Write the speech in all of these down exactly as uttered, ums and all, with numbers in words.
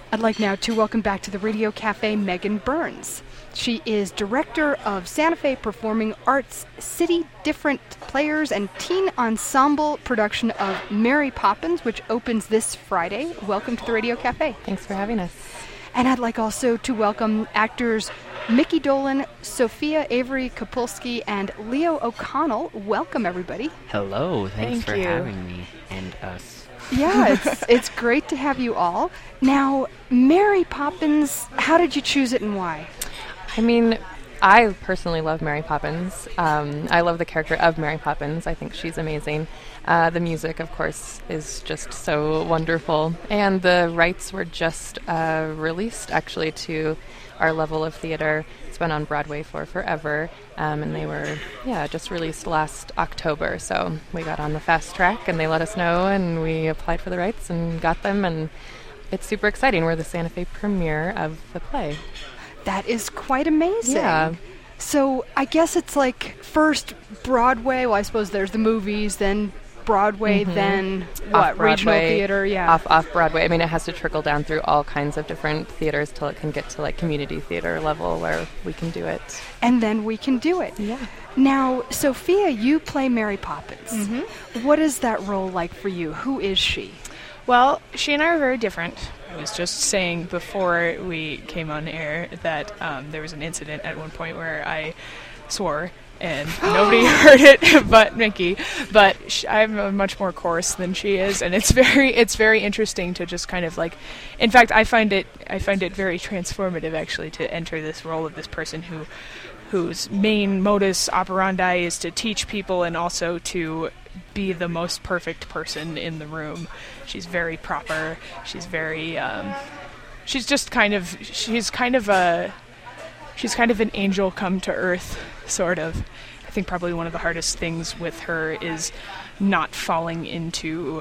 I'd like now to welcome back to the Radio Cafe Megan Burns. She is director of Santa Fe Performing Arts City Different Players and teen ensemble production of Mary Poppins, which opens this Friday. Welcome to the Radio Cafe. Thanks for having us. And I'd like also to welcome actors Mickey Dolan, Sophia Avery Kapulski, and Leo O'Connell. Welcome, everybody. Hello. Thanks Thank for you. having me and us. Yeah, it's it's great to have you all. Now, Mary Poppins, how did you choose it and why? I mean, I personally love Mary Poppins. Um, I love the character of Mary Poppins. I think she's amazing. Uh, the music, of course, is just so wonderful. And the rights were just uh, released, actually, to our level of theater. It's been on Broadway for forever. Um, and they were, yeah, just released last October. So we got on the fast track, and they let us know, and we applied for the rights and got them. And it's super exciting. We're the Santa Fe premiere of the play. That is quite amazing. Yeah. So I guess it's like first Broadway. Well, I suppose there's the movies, then Broadway, Mhm. then what? Regional Off-Broadway, theater, yeah. Off off Broadway. I mean, it has to trickle down through all kinds of different theaters till it can get to like community theater level where we can do it. And then we can do it. Yeah. Now, Sophia, you play Mary Poppins. Mm-hmm. What is that role like for you? Who is she? Well, she and I are very different. I was just saying before we came on air that um, there was an incident at one point where I swore and nobody heard it but Mickey. But sh- I'm uh, much more coarse than she is, and it's very it's very interesting to just kind of like. In fact, I find it I find it very transformative actually to enter this role of this person who whose main modus operandi is to teach people and also to be the most perfect person in the room. She's very proper. She's very, um, she's just kind of, she's kind of a, she's kind of an angel come to earth, sort of. I think probably one of the hardest things with her is not falling into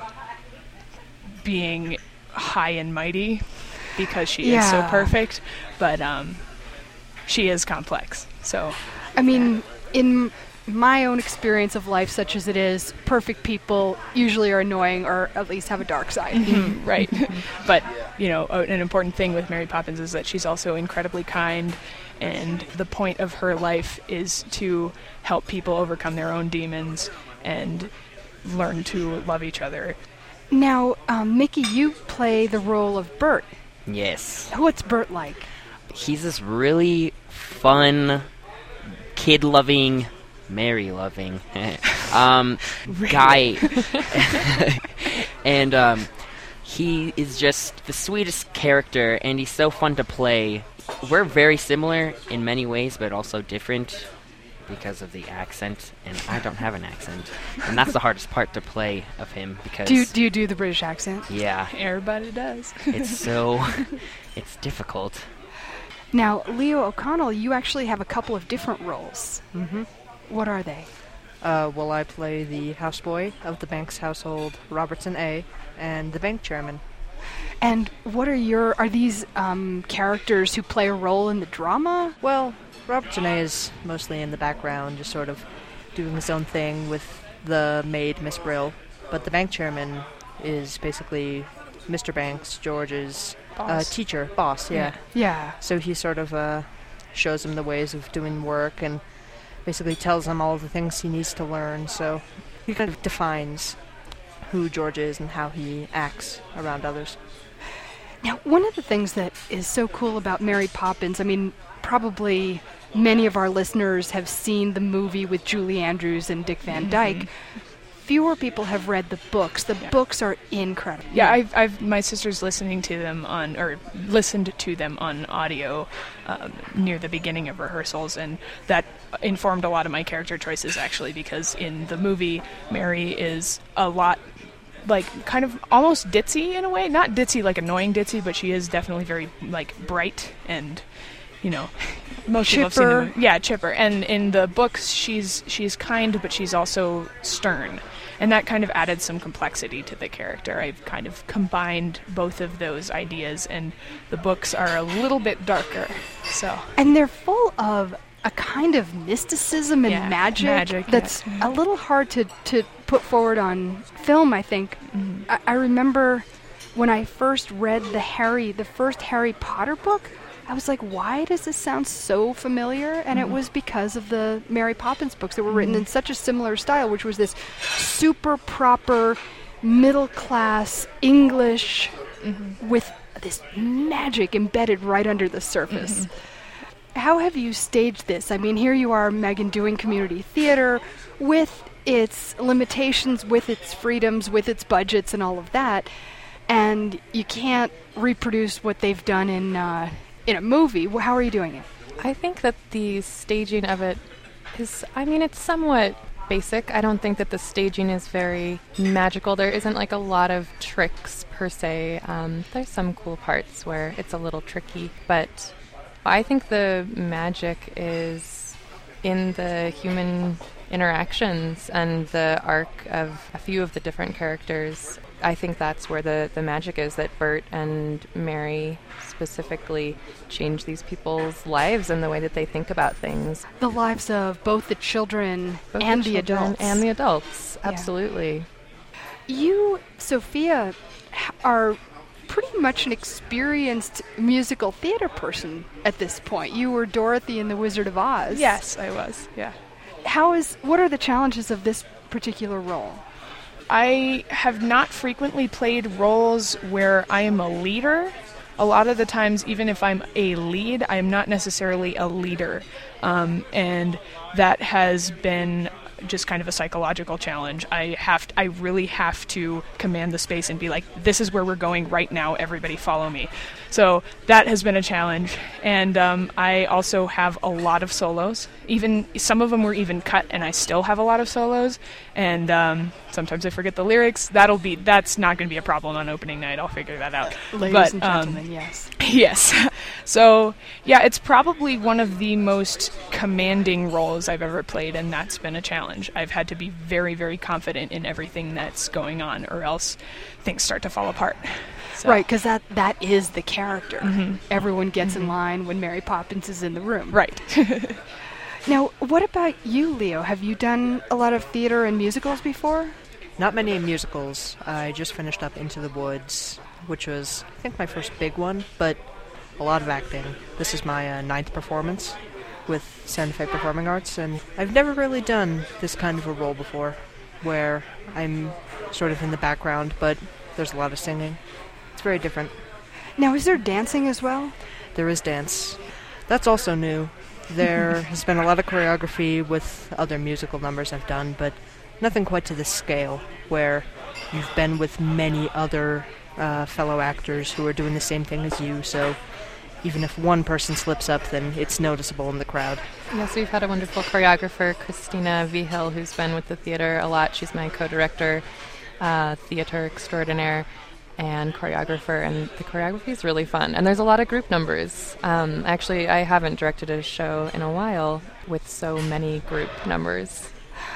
being high and mighty because she is so Yeah. perfect, but um, she is complex. So, I mean, in my own experience of life, such as it is, perfect people usually are annoying or at least have a dark side. Mhm, right. But, you know, uh, an important thing with Mary Poppins is that she's also incredibly kind, and the point of her life is to help people overcome their own demons and learn to love each other. Now, um, Mickey, you play the role of Bert. Yes. What's Bert like? He's this really fun, kid-loving, Mary-loving um, guy. And um, he is just the sweetest character, and he's so fun to play. We're very similar in many ways, but also different because of the accent, and I don't have an accent. And that's the hardest part to play of him, because... Do you, do you do the British accent? Yeah. Everybody does. It's so... it's difficult. Now, Leo O'Connell, you actually have a couple of different roles. Mm-hmm. What are they? Uh, well, I play the houseboy of the Banks household, Robertson A., and the bank chairman. And what are your, are these um, characters who play a role in the drama? Well, Robertson A. is mostly in the background, just sort of doing his own thing with the maid, Miss Brill. But the bank chairman is basically Mister Banks, George's uh, Boss. teacher, boss, yeah. Yeah. So he sort of uh, shows him the ways of doing work and basically tells him all the things he needs to learn. So he kind of defines who George is and how he acts around others. Now, one of the things that is so cool about Mary Poppins, I mean, probably many of our listeners have seen the movie with Julie Andrews and Dick Van Dyke. Fewer people have read the books. The Yeah. books are incredible. Yeah, I've, I've my sister's listening to them on, or listened to them on audio um, near the beginning of rehearsals, and that informed a lot of my character choices, actually, because in the movie, Mary is a lot, like, kind of almost ditzy in a way. Not ditzy like annoying ditzy, but she is definitely very, like, bright and, you know, most people have seen the Chipper. movie. Yeah, chipper. And in the books, she's she's kind, but she's also stern. And that kind of added some complexity to the character. I've kind of combined both of those ideas, and the books are a little bit darker. So And they're full of a kind of mysticism and Yeah, magic, magic, that's yeah. a little hard to, to put forward on film, I think. Mhm. I, I remember when I first read the Harry, the first Harry Potter book, I was like, why does this sound so familiar? And mm-hmm. it was because of the Mary Poppins books that were written mm-hmm. in such a similar style, which was this super proper, middle-class English mm-hmm. with this magic embedded right under the surface. Mm-hmm. How have you staged this? I mean, here you are, Megan, doing community theater with its limitations, with its freedoms, with its budgets and all of that, and you can't reproduce what they've done in uh, in a movie. How are you doing it? I think that the staging of it is, I mean, it's somewhat basic. I don't think that the staging is very magical. There isn't like a lot of tricks per se. Um, there's some cool parts where it's a little tricky, but I think the magic is in the human interactions and the arc of a few of the different characters. I think that's where the, the magic is, that Bert and Mary specifically change these people's lives and the way that they think about things. The lives of both the children both and the, the children adults. And the adults, yeah. Absolutely. You, Sophia, are pretty much an experienced musical theater person at this point. You were Dorothy in The Wizard of Oz. Yes, I was, yeah. How is, what are the challenges of this particular role? I have not frequently played roles where I am a leader. A lot of the times, even if I'm a lead, I'm not necessarily a leader. Um, and that has been just kind of a psychological challenge. I have to, I really have to command the space and be like, this is where we're going right now, everybody follow me. So that has been a challenge. And um, I also have a lot of solos. Even some of them were even cut, and I still have a lot of solos. And um, sometimes I forget the lyrics. That'll be that's not going to be a problem on opening night. I'll figure that out. Ladies but, and gentlemen, um, yes. Yes. So, yeah, it's probably one of the most commanding roles I've ever played, and that's been a challenge. I've had to be very, very confident in everything that's going on, or else things start to fall apart. So. Right, because that, that is the character. Mm-hmm. Everyone gets mm-hmm. in line when Mary Poppins is in the room. Right. Now, what about you, Leo? Have you done a lot of theater and musicals before? Not many musicals. I just finished up Into the Woods, which was, I think, my first big one, but a lot of acting. This is my uh, ninth performance with Santa Fe Performing Arts, and I've never really done this kind of a role before, where I'm sort of in the background, but there's a lot of singing. It's very different. Now, is there dancing as well? There is dance. That's also new. There has been a lot of choreography with other musical numbers I've done, but nothing quite to this scale, where you've been with many other uh, fellow actors who are doing the same thing as you, so even if one person slips up, then it's noticeable in the crowd. Yes, we've had a wonderful choreographer, Christina Vigil, who's been with the theater a lot. She's my co-director, uh, theater extraordinaire, and choreographer, and the choreography is really fun. And there's a lot of group numbers. Um, actually, I haven't directed a show in a while with so many group numbers.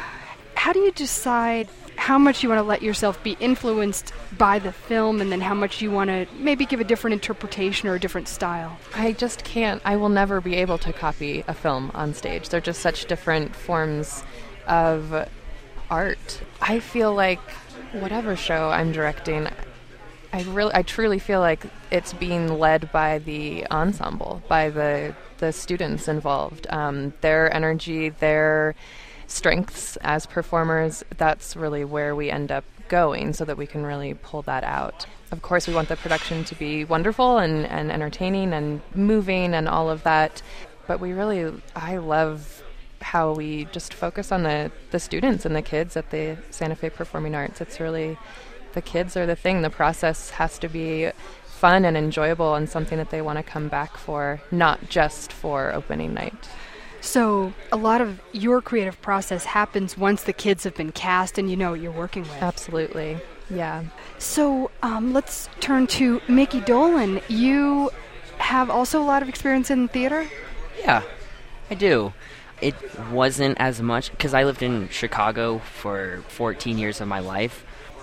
How do you decide how much you want to let yourself be influenced by the film, and then how much you want to maybe give a different interpretation or a different style? I just can't. I will never be able to copy a film on stage. They're just such different forms of art. I feel like whatever show I'm directing, I really, I truly feel like it's being led by the ensemble, by the the students involved. Um, their energy, their strengths as performers, that's really where we end up going, so that we can really pull that out. Of course, we want the production to be wonderful and, and entertaining and moving and all of that, but we really, I love how we just focus on the, the students and the kids at the Santa Fe Performing Arts. It's really, the kids are the thing. The process has to be fun and enjoyable and something that they want to come back for, not just for opening night. So a lot of your creative process happens once the kids have been cast and you know what you're working with. Absolutely, yeah. So um, let's turn to Mickey Dolan. You have also a lot of experience in theater? Yeah, I do. It wasn't as much, because I lived in Chicago for fourteen years of my life.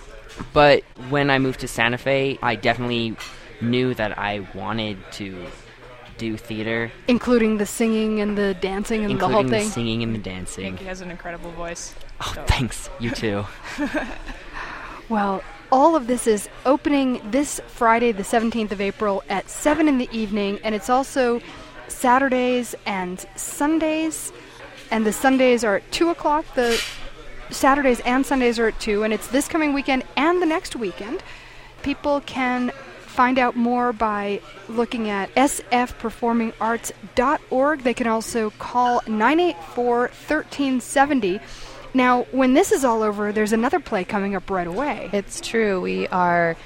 But when I moved to Santa Fe, I definitely knew that I wanted to do theater. Including the singing and the dancing and the whole thing? Including the singing and the dancing. Mickey has an incredible voice. Oh, so. Thanks. You too. Well, all of this is opening this Friday, the seventeenth of April at seven in the evening, and it's also Saturdays and Sundays, and the Sundays are at two o'clock. The Saturdays and Sundays are at two, and it's this coming weekend and the next weekend. People can find out more by looking at s f performing arts dot org. They can also call nine eight four, one three seven zero. Now, when this is all over, there's another play coming up right away. It's true. We are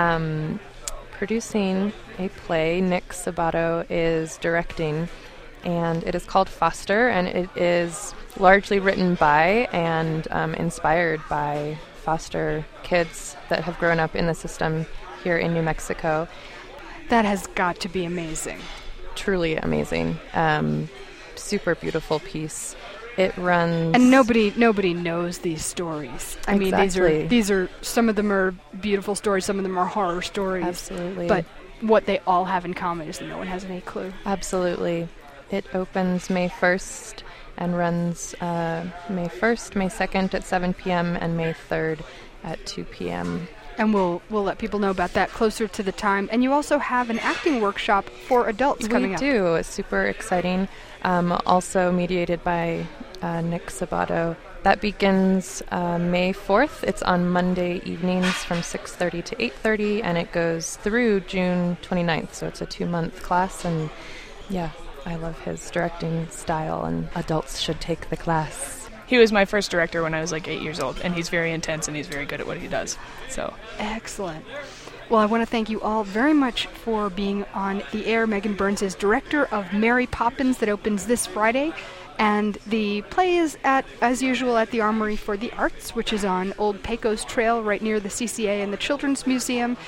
um, producing a play. Nick Sabato is directing, and it is called Foster, and it is largely written by and um, inspired by foster kids that have grown up in the system here in New Mexico. That has got to be amazing. Truly amazing. Um, super beautiful piece. It runs, and nobody nobody knows these stories. I mean, these Exactly. are these are some of them are beautiful stories, some of them are horror stories. Absolutely. But what they all have in common is that no one has any clue. Absolutely. It opens May first and runs uh, May first, May second at seven p.m. and May third at two p.m. And we'll we'll let people know about that closer to the time. And you also have an acting workshop for adults coming we up. We do. It's super exciting. Um, also mediated by uh, Nick Sabato. That begins uh, May fourth. It's on Monday evenings from six thirty to eight thirty, and it goes through June twenty-ninth. So it's a two-month class, and yeah, I love his directing style, and adults should take the class. He was my first director when I was like eight years old, and he's very intense and he's very good at what he does. So Excellent. Well, I want to thank you all very much for being on the air. Megan Burns is director of Mary Poppins that opens this Friday. And the play is, at, as usual, at the Armory for the Arts, which is on Old Pecos Trail right near the C C A and the Children's Museum.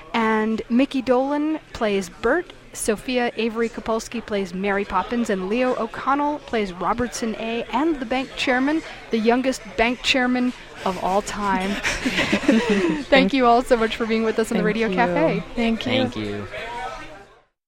And Mickey Dolan plays Bert. Sophia Avery Kapolsky plays Mary Poppins, and Leo O'Connell plays Robertson A. and the bank chairman, the youngest bank chairman of all time. Thank you all so much for being with us on the Thank Radio you. Cafe. thank you. Thank you.